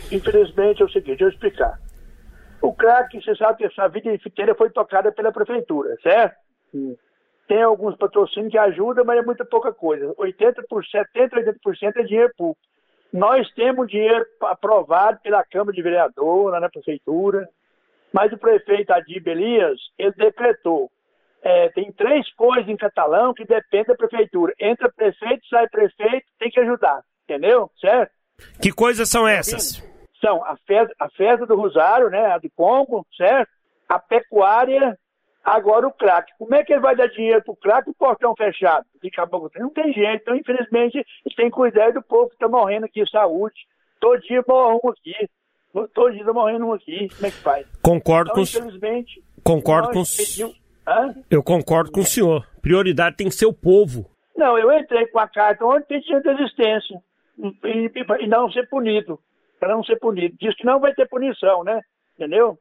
Infelizmente é o seguinte, deixa eu explicar. O crack, você sabe que essa vida inteira foi tocada pela prefeitura, certo? Tem alguns patrocínios que ajudam, mas é muita pouca coisa. 70%, 80% é dinheiro público. Nós temos dinheiro aprovado pela Câmara de Vereadores, lá na prefeitura, mas o prefeito Adib Elias, ele decretou. Tem 3 coisas em Catalão que dependem da prefeitura. Entra prefeito, sai prefeito, tem que ajudar. Entendeu? Certo? Que coisas são essas? São a festa do Rosário, né? A de Congo, certo? A pecuária, agora o crack. Como é que ele vai dar dinheiro pro crack e o portão fechado? Não tem jeito. Então, infelizmente, ele tem que cuidar do povo que está morrendo aqui, saúde. Todo dia morre um aqui. Todo dia está morrendo um aqui. Como é que faz? Concordo então, com infelizmente, eu concordo com o senhor. Prioridade tem que ser o povo. Não, eu entrei com a carta ontem pedindo desistência e não ser punido. Para não ser punido. Diz que não vai ter punição, né? Entendeu?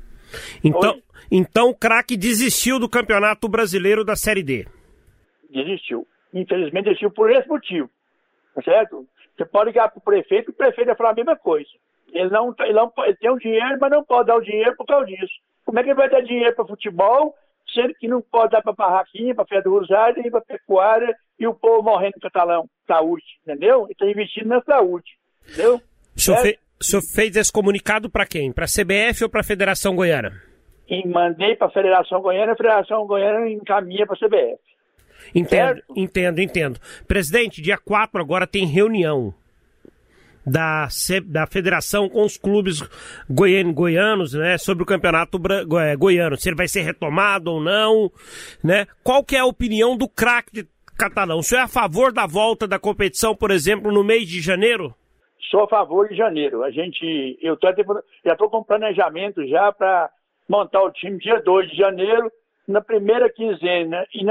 Então o craque desistiu do Campeonato Brasileiro da Série D. Desistiu. Infelizmente desistiu por esse motivo. Tá certo? Você pode ligar para o prefeito vai falar a mesma coisa. Ele tem o dinheiro, mas não pode dar o dinheiro por causa disso. Como é que ele vai dar dinheiro para futebol, sendo que não pode dar para barraquinha, para festa do Rosário, para pecuária e o povo morrendo no Catalão? Saúde, entendeu? Ele está investindo na saúde, entendeu? O senhor fez esse comunicado para quem? Para a CBF ou para a Federação Goiana? E mandei para a Federação Goiana encaminha para a CBF. Entendo. Presidente, dia 4 agora tem reunião da Federação com os clubes goianos, né, sobre o Campeonato Goiano, se ele vai ser retomado ou não, né? Qual que é a opinião do craque de Catalão? O senhor é a favor da volta da competição, por exemplo, no mês de janeiro? Sou a favor de janeiro. Já estou com planejamento já para montar o time dia 2 de janeiro, na primeira quinzena e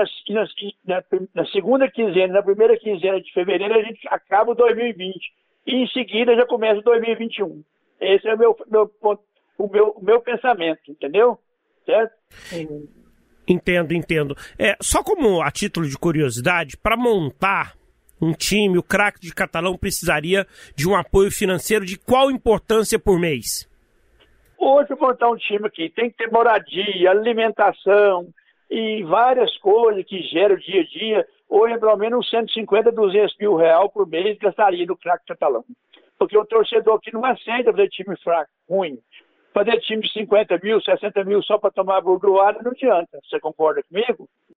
na segunda quinzena, na primeira quinzena de fevereiro a gente acaba o 2020 e em seguida já começa o 2021. Esse é o meu pensamento, entendeu? Certo? Entendo. Só como a título de curiosidade, para montar um time, o craque de Catalão precisaria de um apoio financeiro de qual importância por mês? Hoje, montar um time aqui tem que ter moradia, alimentação e várias coisas que geram dia a dia. Hoje, pelo menos 150, 200 mil reais por mês gastaria no craque Catalão. Porque o torcedor aqui não aceita fazer time fraco, ruim. Fazer time de 50 mil, 60 mil só para tomar bordoada não adianta. Você concorda comigo?